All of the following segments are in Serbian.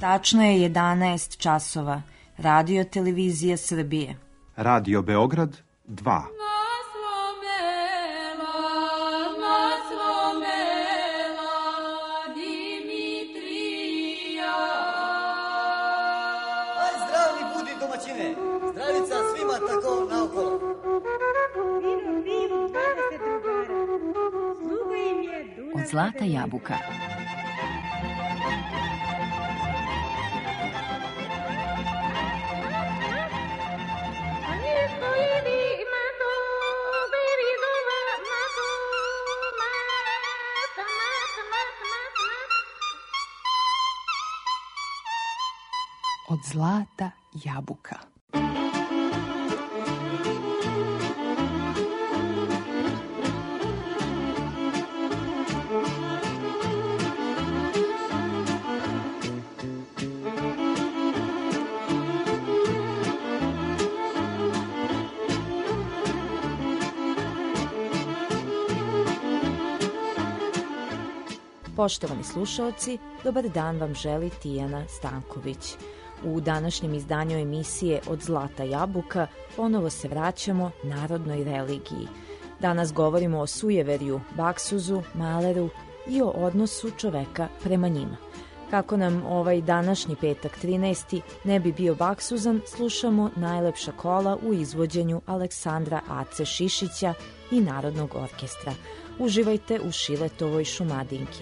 Tačno je 11 časova. Radio Televizija Srbije. Radio Beograd 2. Zdravica svima tako naokolo. Od Zlata jabuka. Od Zlata jabuka. Poštovani slušaoci, dobar dan vam želi Tijana Stanković. U današnjem izdanju emisije Od Zlata jabuka ponovo se vraćamo narodnoj religiji. Danas govorimo o sujeverju, baksuzu, maleru i o odnosu čoveka prema njima. Kako nam ovaj današnji petak 13. ne bi bio baksuzan, slušamo najlepša kola u izvođenju Aleksandra Ace Šišića i Narodnog orkestra. Uživajte u Šiletovoj Šumadinki.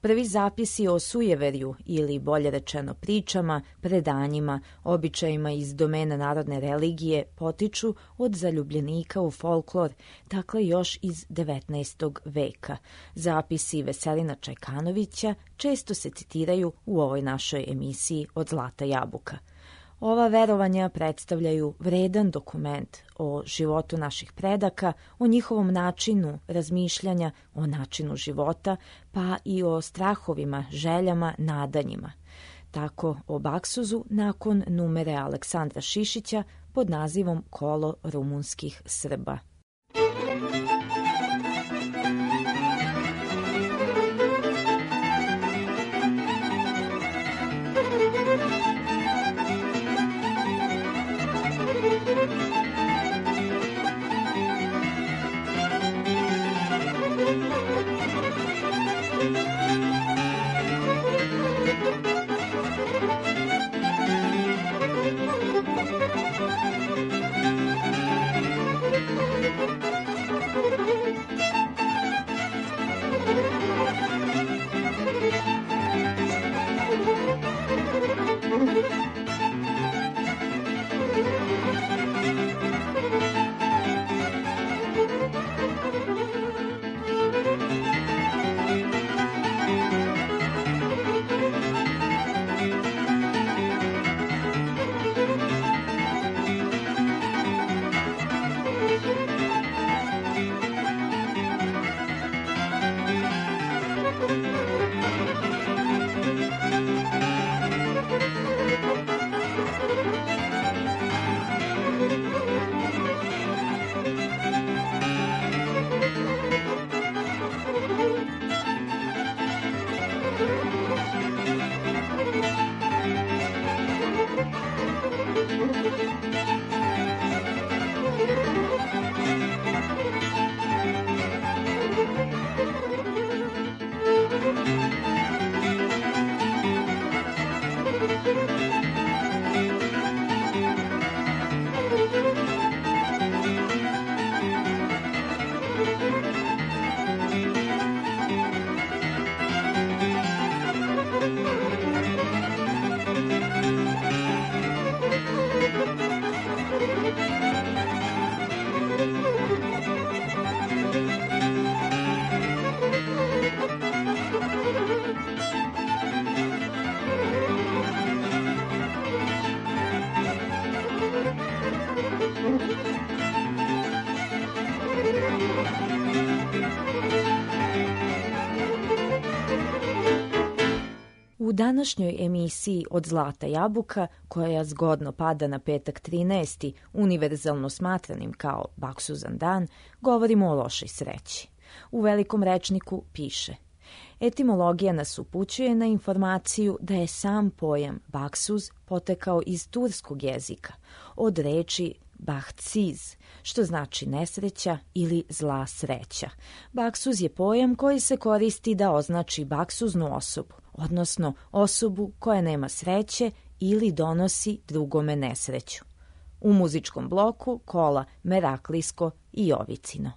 Prvi zapisi o sujeverju ili bolje rečeno pričama, predanjima, običajima iz domena narodne religije potiču od zaljubljenika u folklor, dakle još iz 19. veka. Zapisi Veselina Čajkanovića često se citiraju u ovoj našoj emisiji Od zlata jabuka. Ova verovanja predstavljaju vredan dokument o životu naših predaka, o njihovom načinu razmišljanja, o načinu života, pa i o strahovima, željama, nadanjima. Tako o baksuzu nakon numere Aleksandra Šišića pod nazivom Kolo rumunskih Srba. U današnjoj emisiji Od zlata jabuka, koja zgodno pada na petak 13. univerzalno smatranim kao baksuzan dan, govorimo o lošoj sreći. U velikom rečniku piše: etimologija nas upućuje na informaciju da je sam pojam baksuz potekao iz turskog jezika, od reči bahtsiz, što znači nesreća ili zla sreća. Baksuz je pojam koji se koristi da označi baksuznu osobu, odnosno osobu koja nema sreće ili donosi drugome nesreću. U muzičkom bloku kola Meraklisko i Jovicino.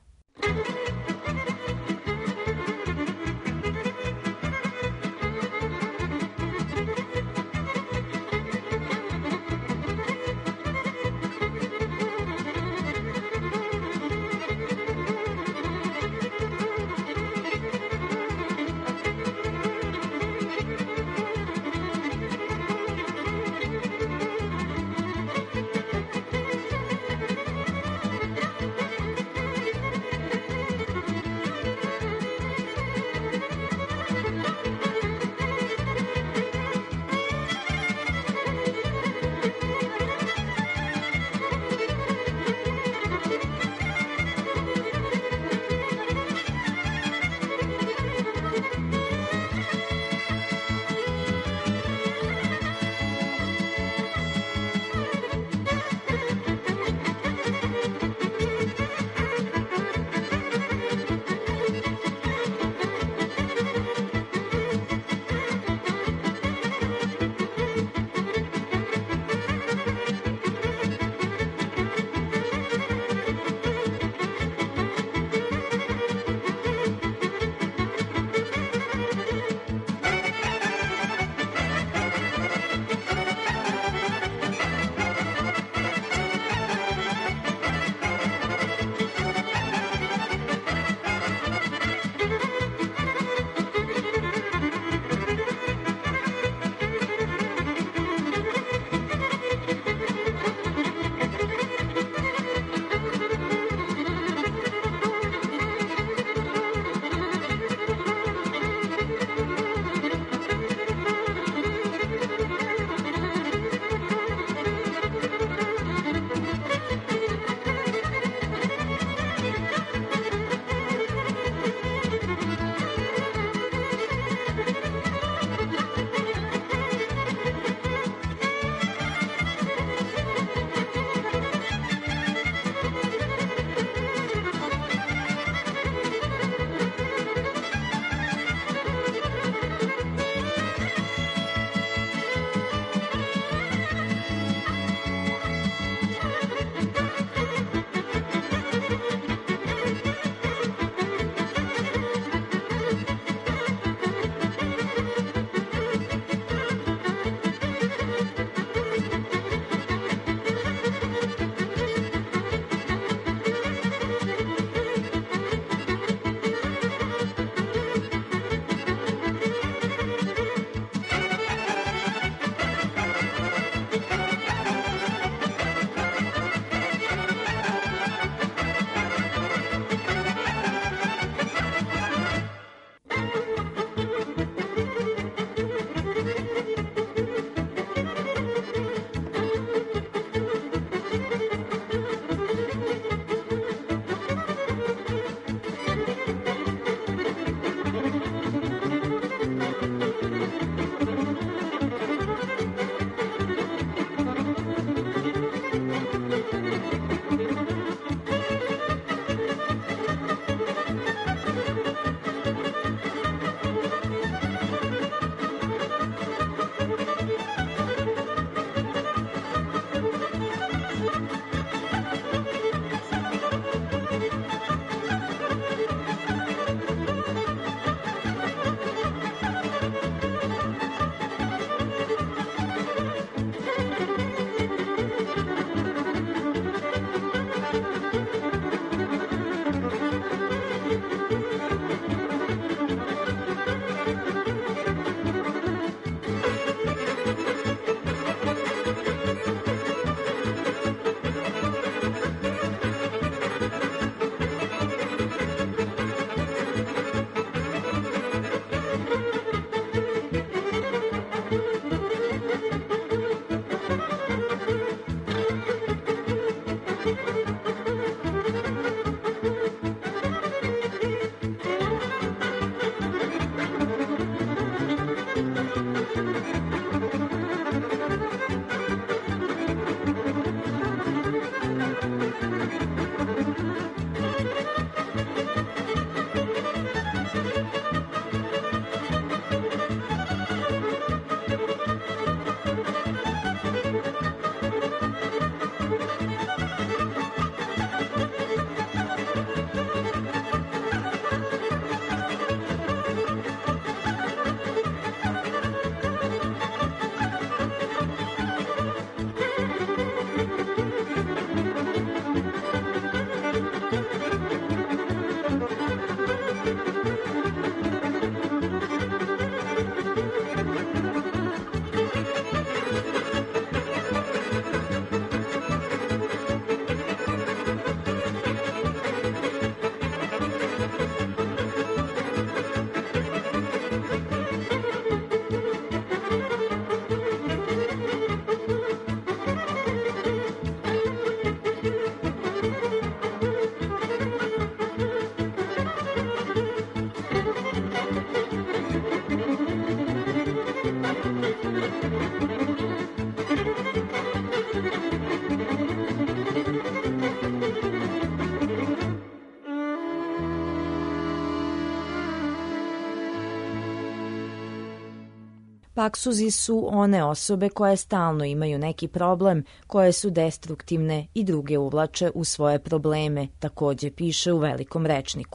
Baksuzi su one osobe koje stalno imaju neki problem, koje su destruktivne i druge uvlače u svoje probleme, takođe piše u Velikom rečniku.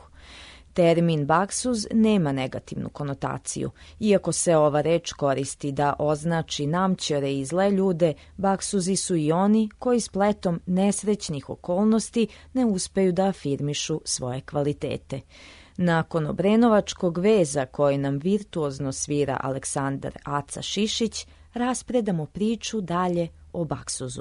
Termin baksuz nema negativnu konotaciju. Iako se ova reč koristi da označi namćere i zle ljude, baksuzi su i oni koji spletom nesrećnih okolnosti ne uspeju da afirmišu svoje kvalitete. Nakon obrenovačkog veza koji nam virtuozno svira Aleksandar Aca Šišić, raspredamo priču dalje o baksuzu.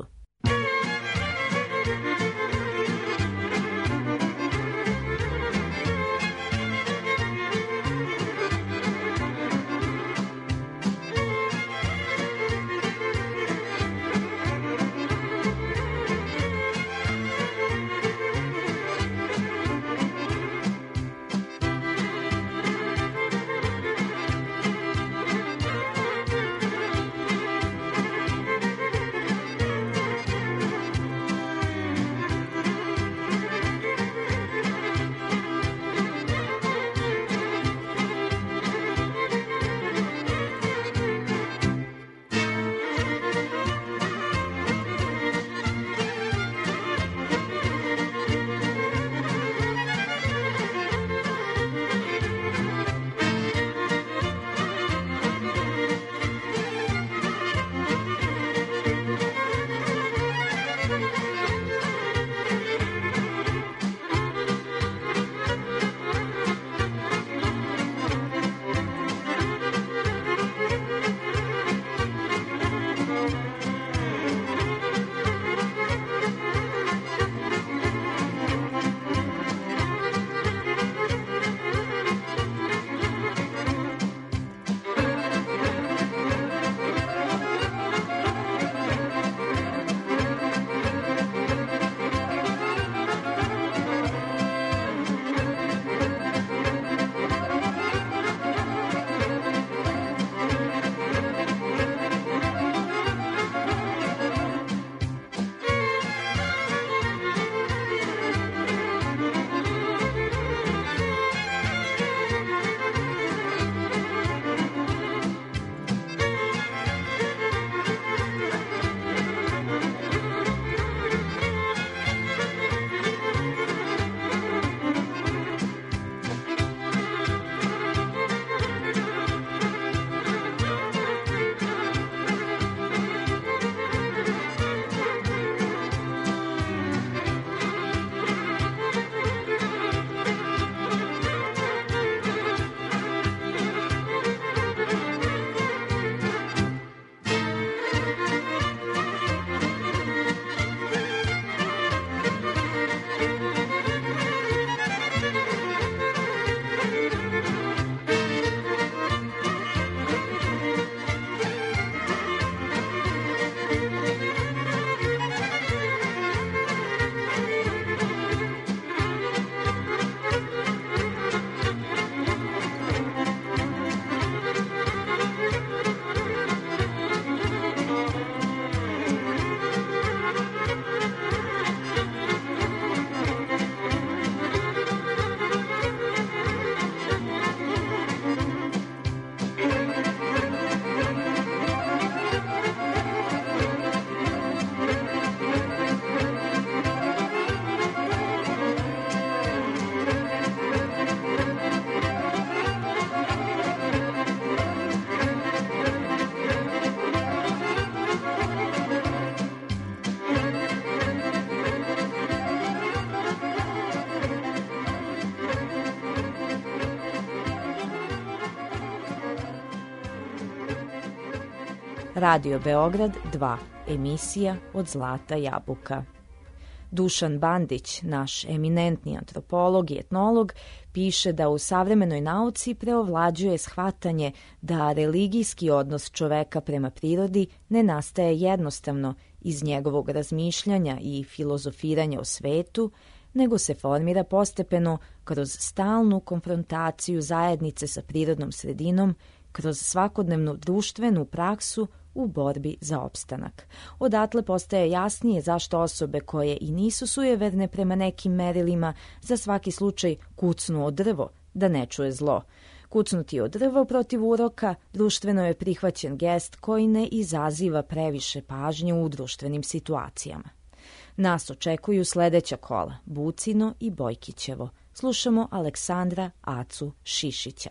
Radio Beograd 2, emisija Od zlata jabuka. Dušan Bandić, naš eminentni antropolog i etnolog, piše da u savremenoj nauci preovlađuje shvatanje da religijski odnos čoveka prema prirodi ne nastaje jednostavno iz njegovog razmišljanja i filozofiranja o svetu, nego se formira postepeno kroz stalnu konfrontaciju zajednice sa prirodnom sredinom, kroz svakodnevnu društvenu praksu u borbi za opstanak. Odatle postaje jasnije zašto osobe koje i nisu sujeverne prema nekim merilima za svaki slučaj kucnu o drvo da ne čuje zlo. Kucnuti o drvo protiv uroka društveno je prihvaćen gest koji ne izaziva previše pažnje u društvenim situacijama. Nas očekuju sledeća kola, Bucino i Bojkićevo. Slušamo Aleksandra Acu Šišića.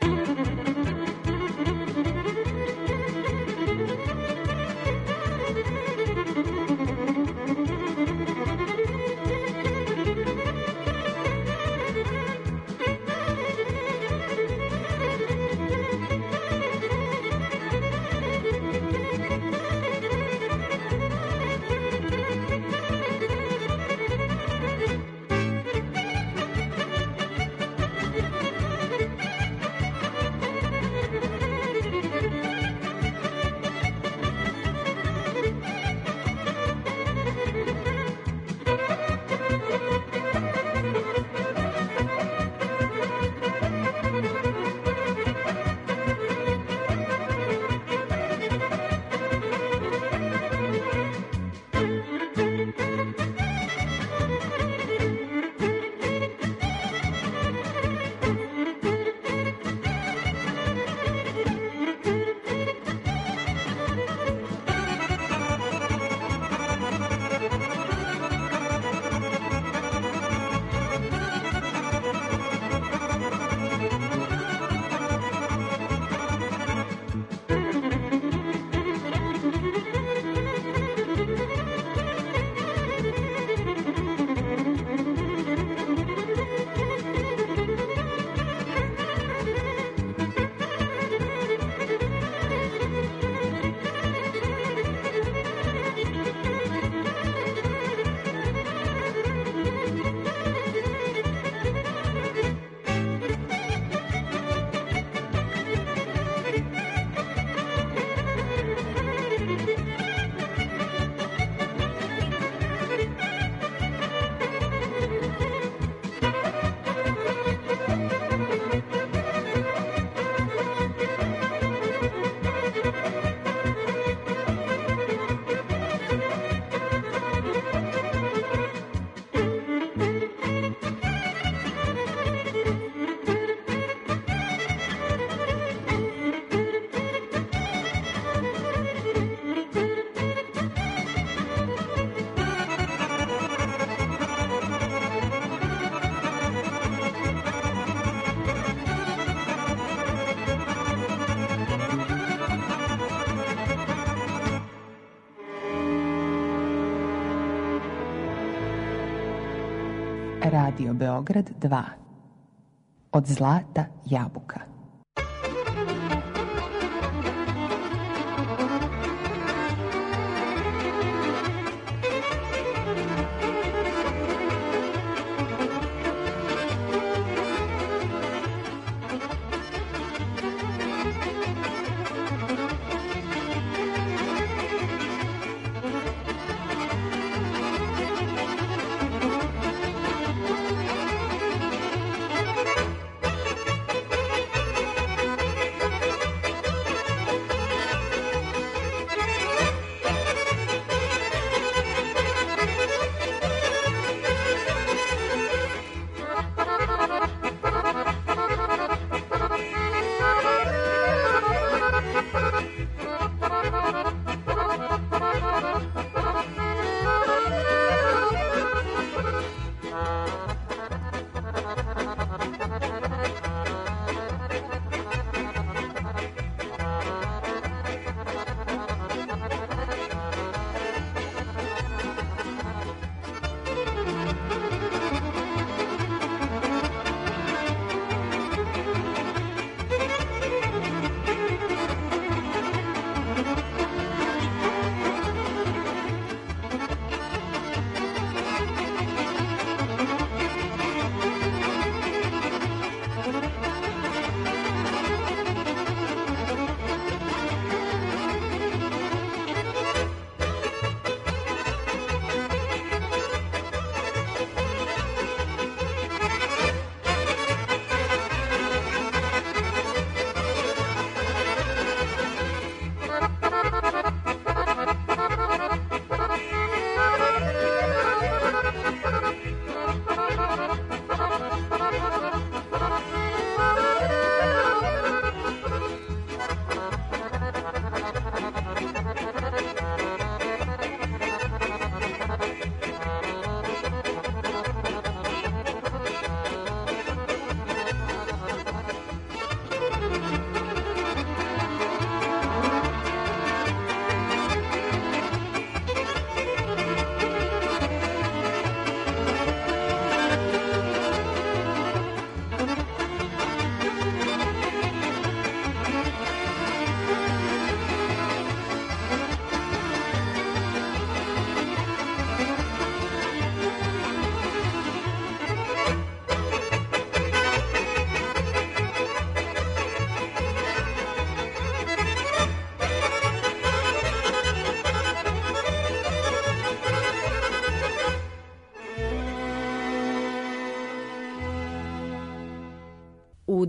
Radio Beograd 2. Od zlata jabuka.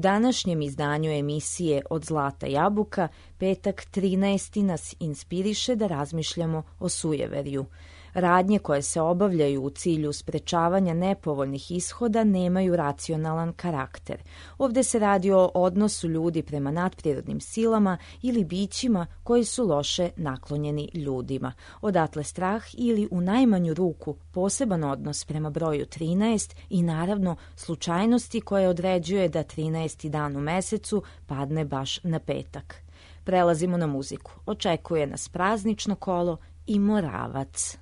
današnjem izdanju emisije Od zlata jabuka, petak 13. nas inspiriše da razmišljamo o sujeverju. Radnje koje se obavljaju u cilju sprečavanja nepovoljnih ishoda nemaju racionalan karakter. Ovde se radi o odnosu ljudi prema nadprirodnim silama ili bićima koji su loše naklonjeni ljudima. Odatle strah ili u najmanju ruku poseban odnos prema broju 13 i naravno slučajnosti koje određuje da 13. dan u mesecu padne baš na petak. Prelazimo na muziku. Očekuje nas praznično kolo i Moravac.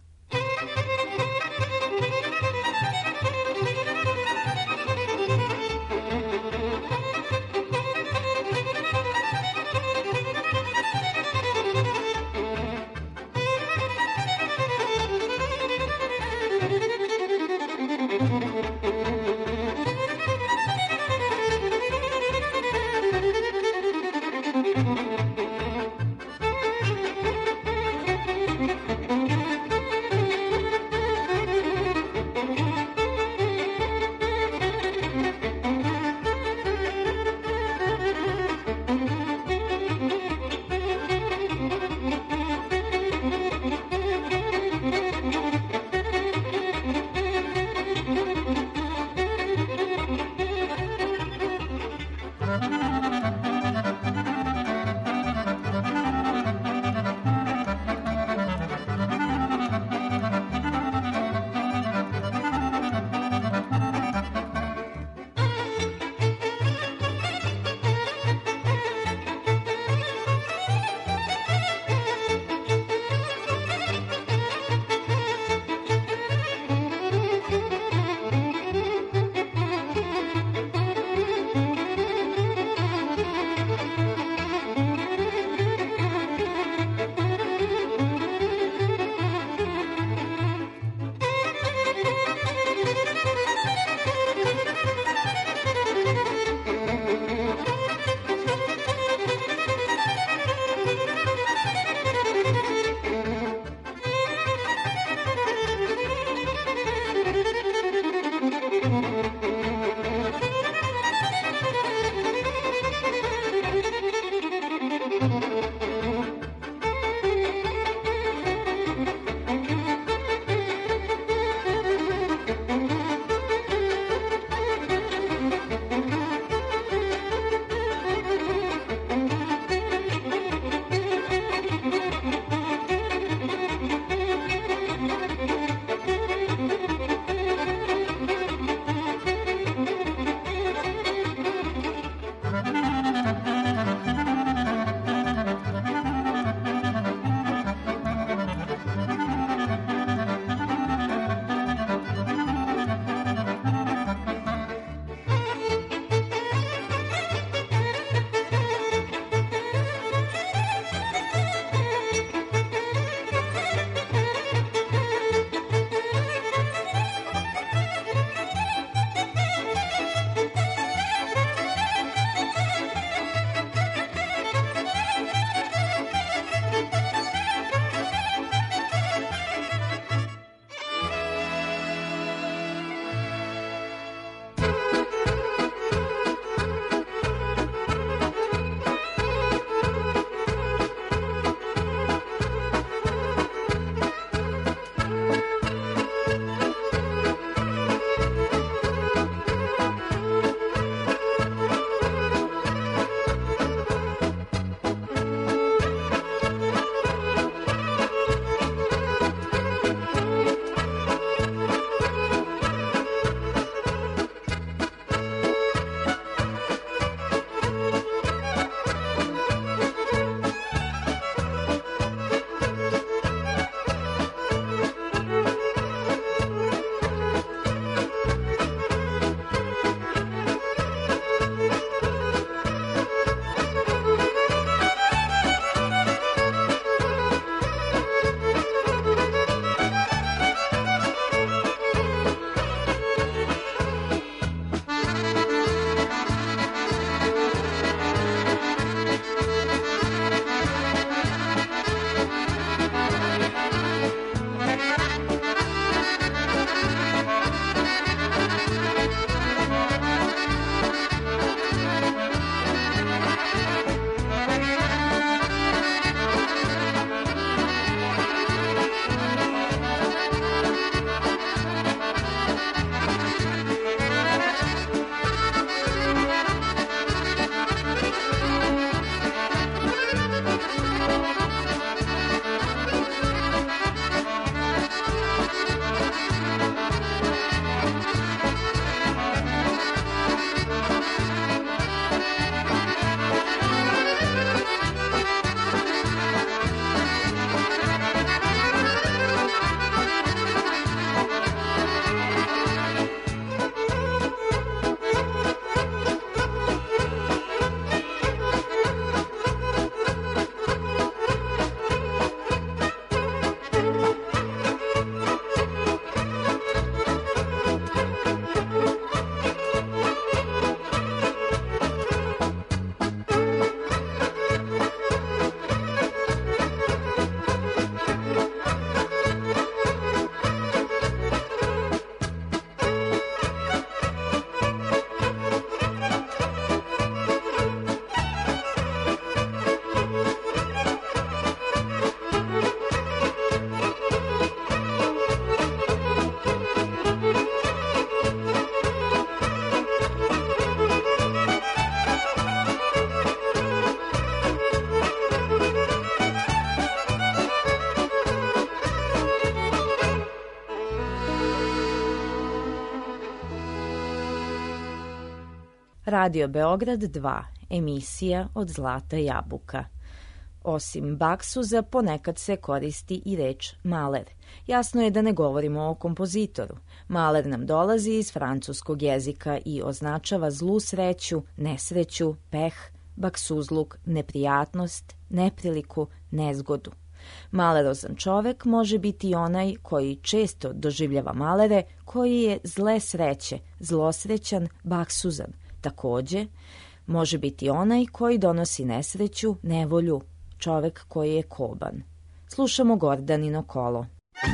Radio Beograd 2, emisija od Zlata Jabuka. Osim baksuza, ponekad se koristi i reč maler. Jasno je da ne govorimo o kompozitoru. Maler nam dolazi iz francuskog jezika i označava zlu sreću, nesreću, peh, baksuzluk, neprijatnost, nepriliku, nezgodu. Malerozan čovek može biti onaj koji često doživljava malere, koji je zle sreće, zlosrećan, baksuzan. Takođe, može biti onaj koji donosi nesreću, nevolju, čovek koji je koban. Slušamo Gordanino kolo.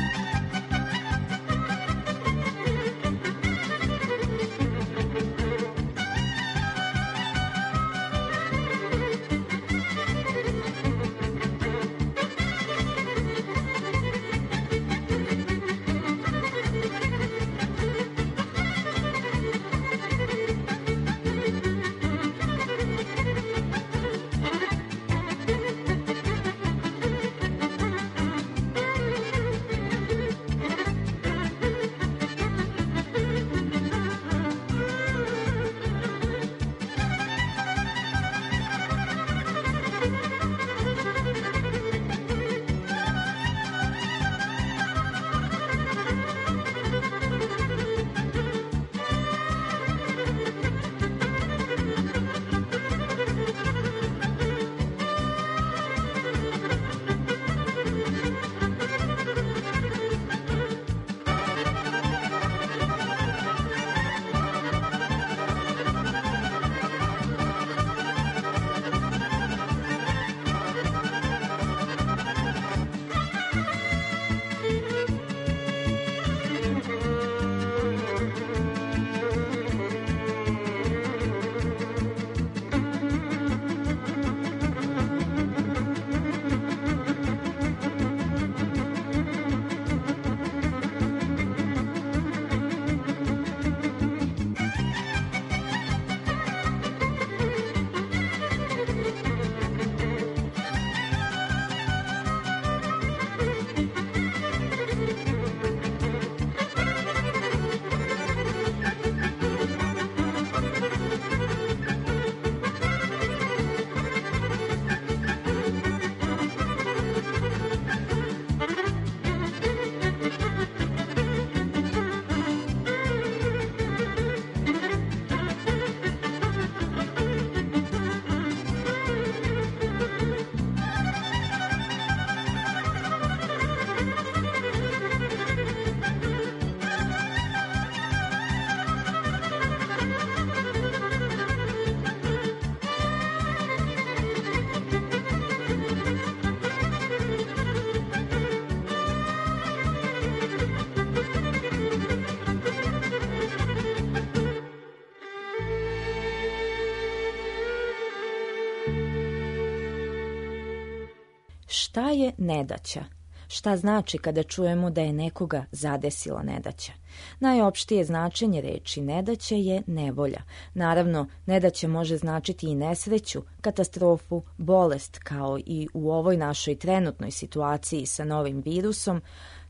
Šta je nedaća? Šta znači kada čujemo da je nekoga zadesila nedaća? Najopštije značenje reči nedaća je nevolja. Naravno, nedaća može značiti i nesreću, katastrofu, bolest, kao i u ovoj našoj trenutnoj situaciji sa novim virusom,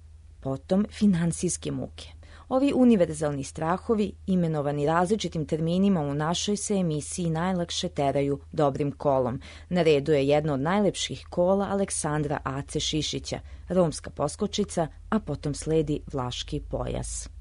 potom finansijske muke. Ovi univerzalni strahovi, imenovani različitim terminima u našoj se emisiji najlakše teraju dobrim kolom. Na redu je jedno od najlepših kola Aleksandra Ace Šišića, romska poskočica, a potom sledi Vlaški pojas.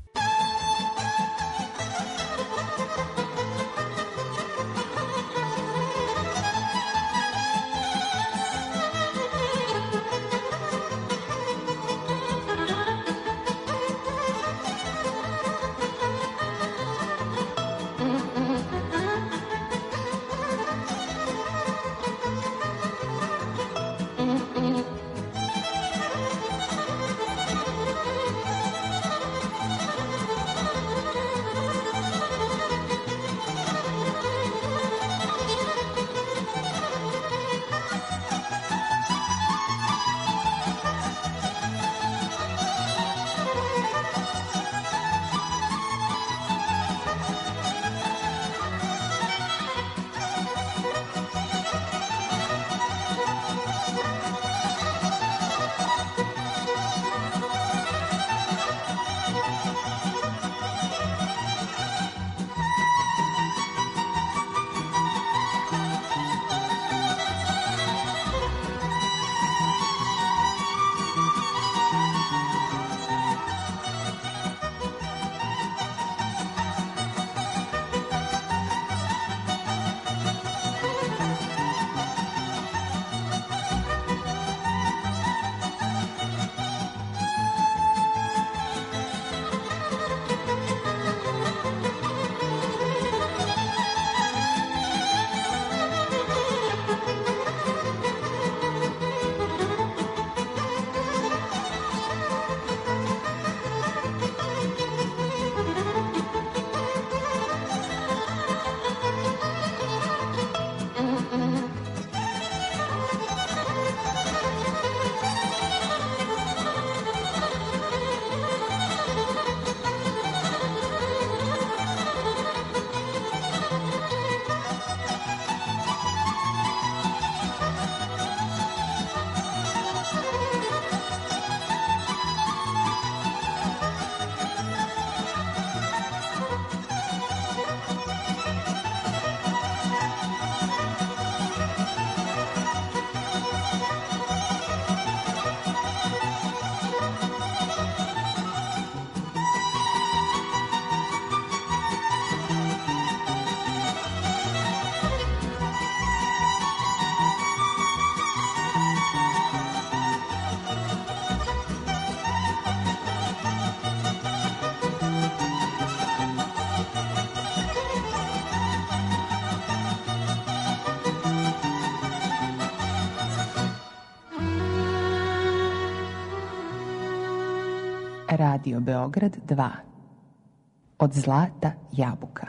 Radio Beograd 2. Od zlata jabuka.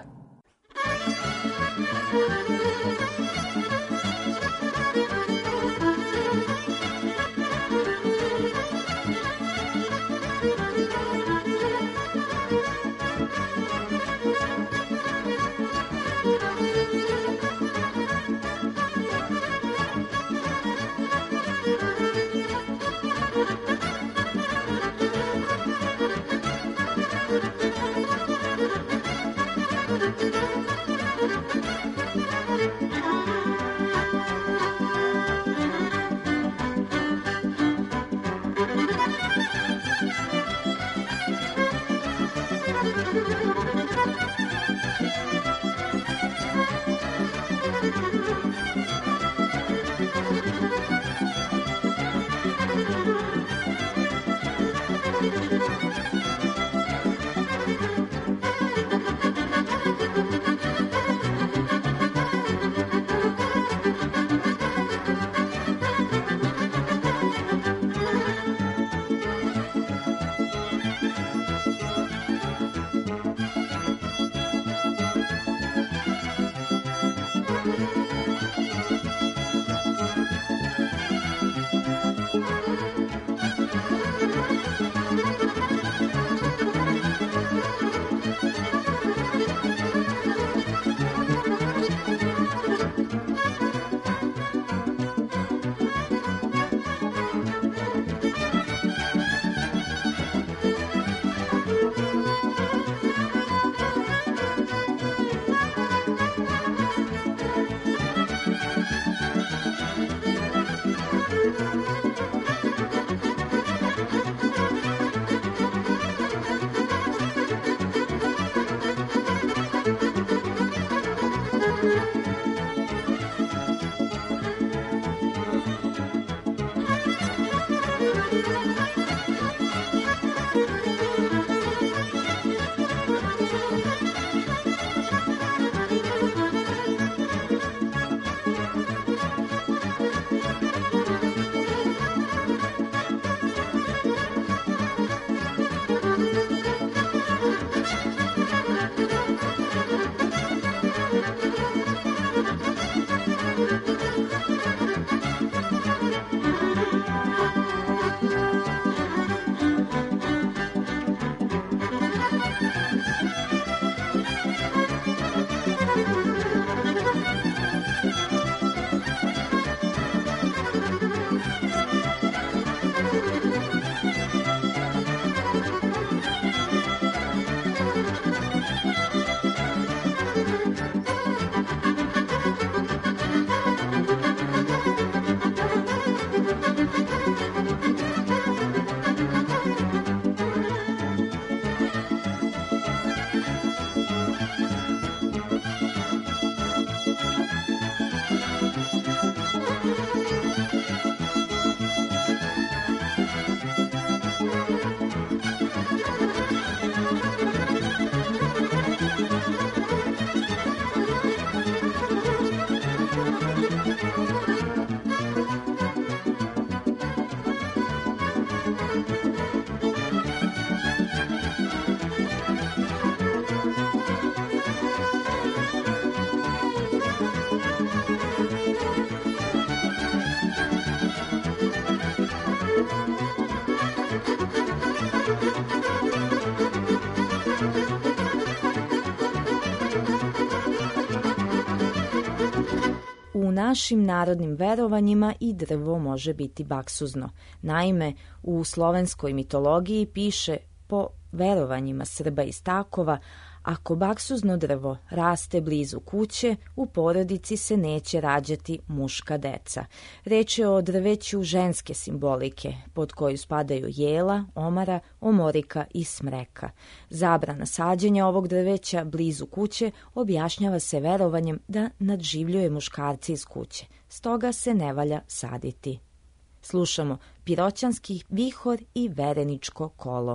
U našim narodnim verovanjima i drvo može biti baksuzno. Naime, u slovenskoj mitologiji piše po verovanjima Srba iz Takova, ako baksuzno drvo raste blizu kuće, u porodici se neće rađati muška deca. Reč je o drveću ženske simbolike, pod koju spadaju jela, omara, omorika i smreka. Zabrana sađenja ovog drveća blizu kuće objašnjava se verovanjem da nadživljuje muškarce iz kuće, stoga se ne valja saditi. Slušamo Piroćanski vihor i Vereničko kolo.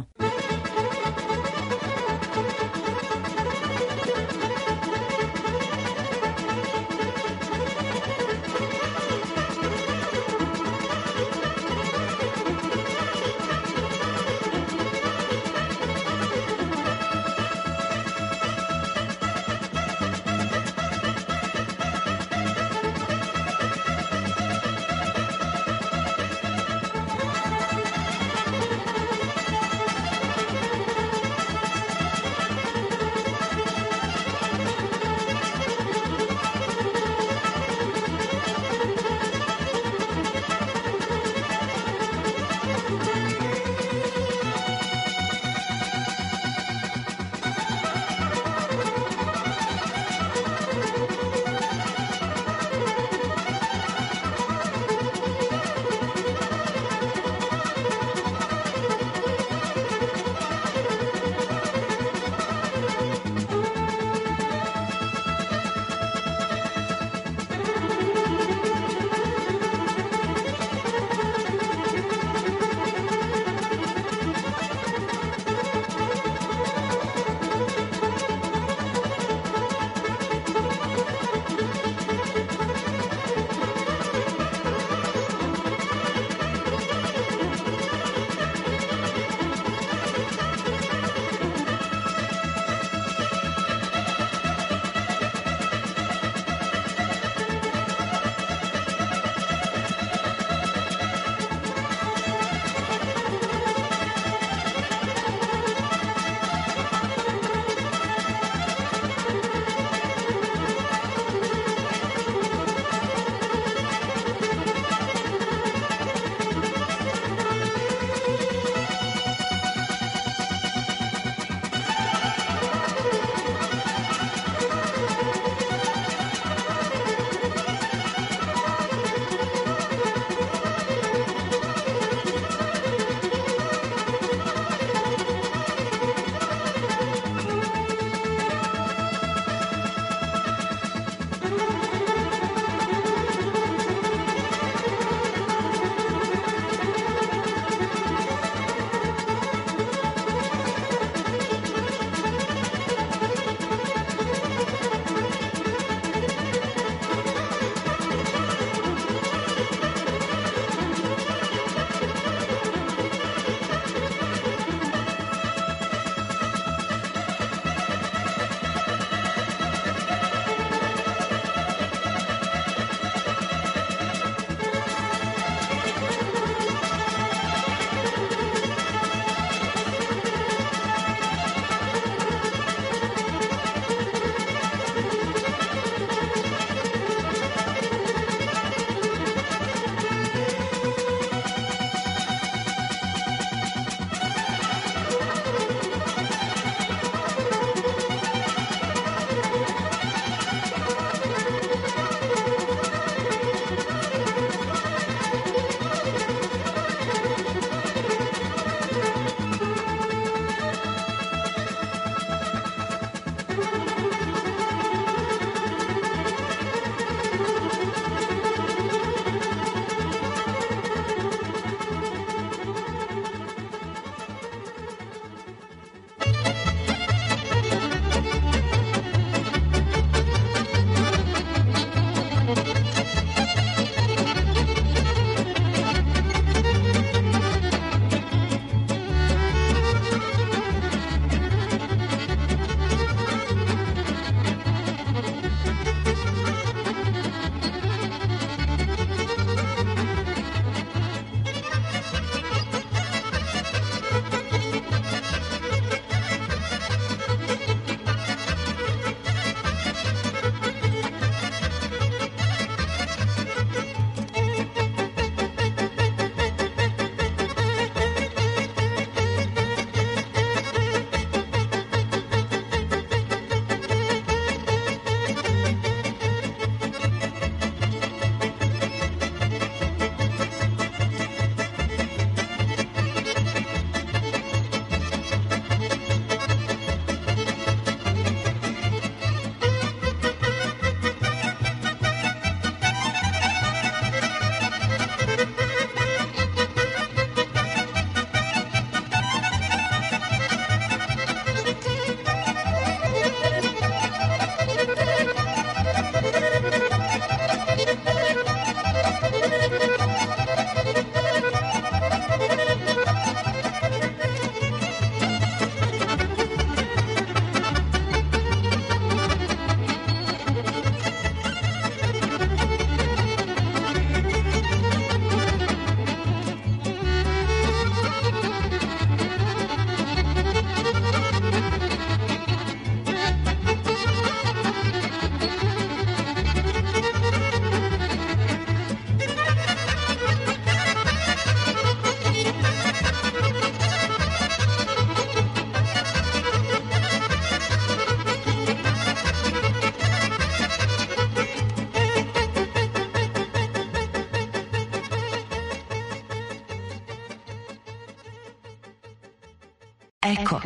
Eko.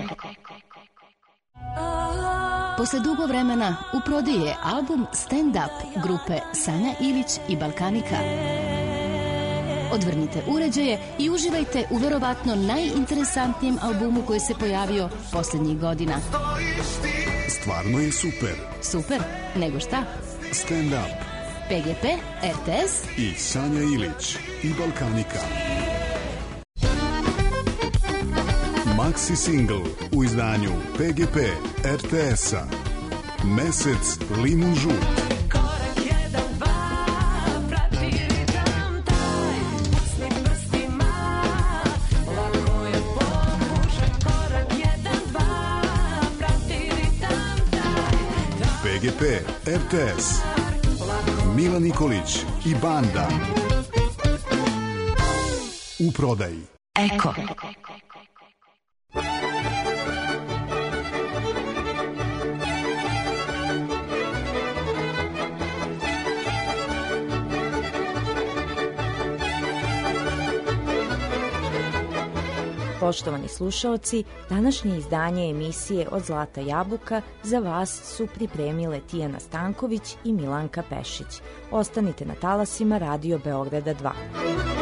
Posle dugo vremena u prodaji je album Stand Up grupe Sanja Ilić i Balkanika. Odvrnite uređaje i uživajte u verovatno najinteresantnijem albumu koji se pojavio poslednjih godina. Stvarno je super. Super? Nego šta? Stand Up. PGP, RTS i Sanja Ilić i Balkanika. Maxi single u izdanju PGP RTS-a. Mesec limun žut. PGP RTS. Mila Nikolić i banda. U prodaji. Eko. Poštovani slušaoci, današnje izdanje emisije Od zlata jabuka za vas su pripremile Tijana Stanković i Milanka Pešić. Ostanite na talasima Radio Beograda 2.